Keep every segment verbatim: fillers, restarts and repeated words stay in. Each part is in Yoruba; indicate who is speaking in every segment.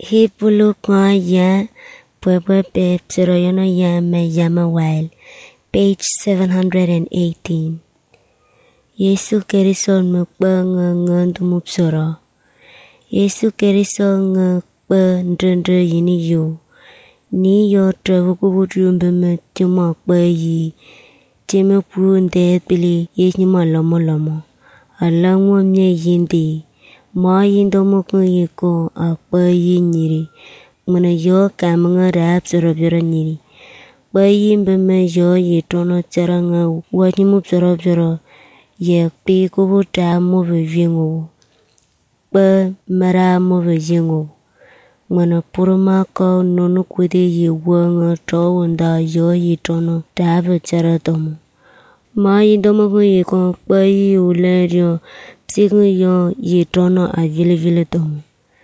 Speaker 1: Hipulu kwa ya Pwepwe pe Psiroyono ya me yama wail. Page seven hundred eighteen. Yesu Keriso mukba nga nga dumupsoro. Yesu Keriso nga kba ndrendre yini yo. Ni yo travukubutu mbeme timo kba yi. Time pu nde pili yenyima lomo lomo. Alangwa mye yindi. Ma yindo mokun yiko akpa yi nyiri. Mwana yo kamanga rap soro biro nyiri. Kpa yi mbeme yo yi tono charanga wanyimu biro biro. Ye pi kubuta move vingo. Kpa mara move vingo. Mwana puruma ka nonu kwede yi wanga tawanda yo yi tono tabe charatomo. Ma yindo mokun yiko kpa yi ulerio. Psigu yo yi tono a vile vile tomo.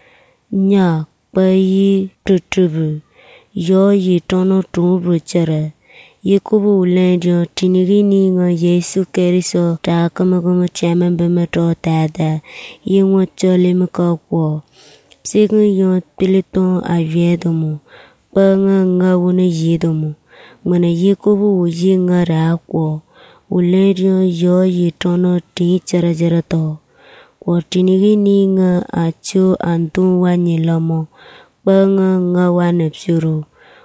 Speaker 1: Nya kpa yi tutubu. Yo yi tono tumu chere. Yi kubu ulendio tinigi ni nga Yesu Keriso ta kama kama chama mbeme to tada. Yi nga chole mka kwa. Psigu yo pilito a viedomo. Kpa nga nga wune yidomo. Mwana yi kubu uji nga ra kwa. Ulendio yo yi tono ti chere chere to. Kwa tinigi ni nga achu antu wanyilamo. Kpa nga nga wanepsuru.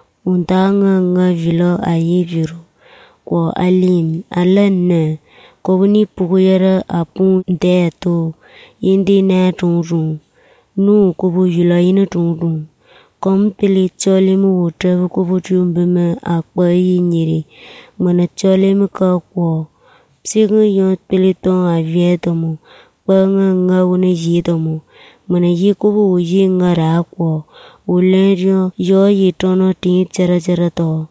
Speaker 1: Unta nga nga vilo ayi viru. Kwa alim alane. Kwa wuni pukuyere apu nde to. Yindi na tungru. Nu kubu vilo ina tungru. Kom pili chole mu utrevu kubu chumbeme akpa yi nyiri. Mwana chole mu ka kwa. Psigu yon pili ton aviedomo. Kpa nga nga wune yidomo. Mwana yi kubu uji nga ra kwa. Ulenrio yo yi tono ti chere chere to.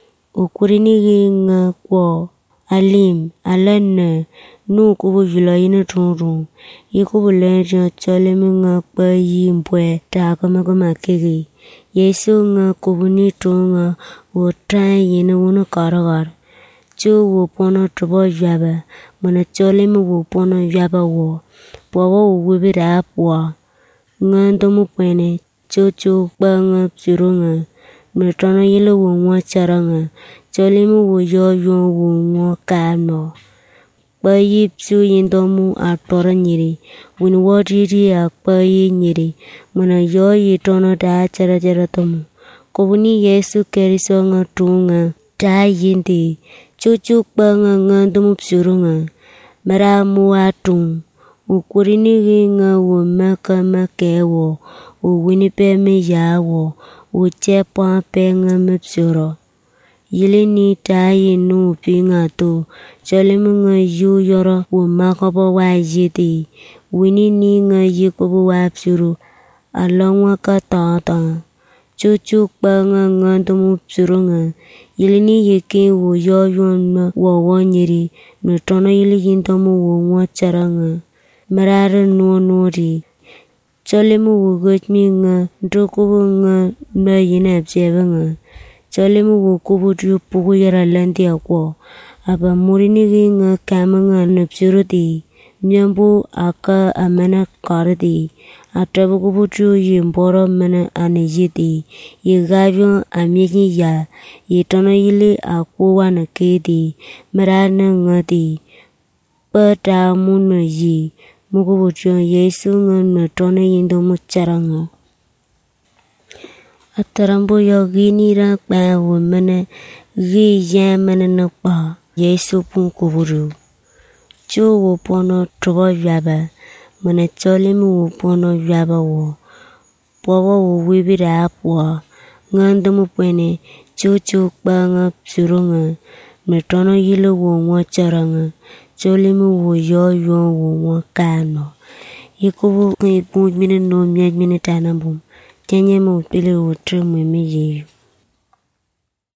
Speaker 1: Ukurinigi nga kwa. Alim alane. Nu kubu vilo ina tungru. Yi kubu lenrio chole mu nga kpa yi mbwe ta kama kama kegi. Yesu nga kubu ni tunga. Utran yina wuna karagar. Chu wupono trubo vyaba. Mwana chole mu wupono vyaba wo. Pwawa uwibi rap wa. Nga ndomu pwene. Chu chu kpa nga psuru nga. Metono yile wunwa chara nga. Chole mu wuyo yon wunwa kano. Kpa yi psu yindomu atora nyiri. Wini wadiri a kpa yi nyiri. Mwana yo yi tono da chara chara tomu. Kubuni Yesu Keriso nga tunga. Da yindi. Chu chu kpa nga nga ndomu psuru nga. Mara muwa tung. Ukurinigi nga wumeka meke wo. Uwinipe me ya wo. Uchepa pe nga mepsuro. Yili ni tayi nu pi nga to. Chole mu nga yu yoro wumaka pa wa yidi. Wini ni nga yikubu wa psuru. Alongwa ka tata. Chuchu kpa nga nga ndomu psuru nga. Yili ni yiki wu yo yon wa wanyiri. Nutono yili yindomu wunwa chara nga. Marare nuwa nuwari. Chole mu wugotmi nga. Ndokubu nga na yina psebe nga. Chole mu wukubu tu puku yara landi akwa. Aba murinigi nga kama nga nupsuru di. Myambu aka amena kare di. Atrabu kubu tu yimboro mena anejidi. Yigavyo amyeki ya. Yitono yili akuwa na kedi. Marane nga di. Pata muna yi. Mukubu tu Yesu nga natono yindo muchara nga. Atarambo yo gini ra kpa wumene. Gi yamene nakpa. Yesu pun kuburu. Chu wupono trubo vyaba. Mwana chole mu wupono vyaba wo. Pwawa wuwibira apwa. Nganda mupwene. Chu chu kpa nga psuru nga. Metono yilo wunwa chara nga. Chole mu wuyo yon wunwa kano. Yikubu ipu mine no myaj mine tanambum. Kenye mu pili utre mweme yeyu.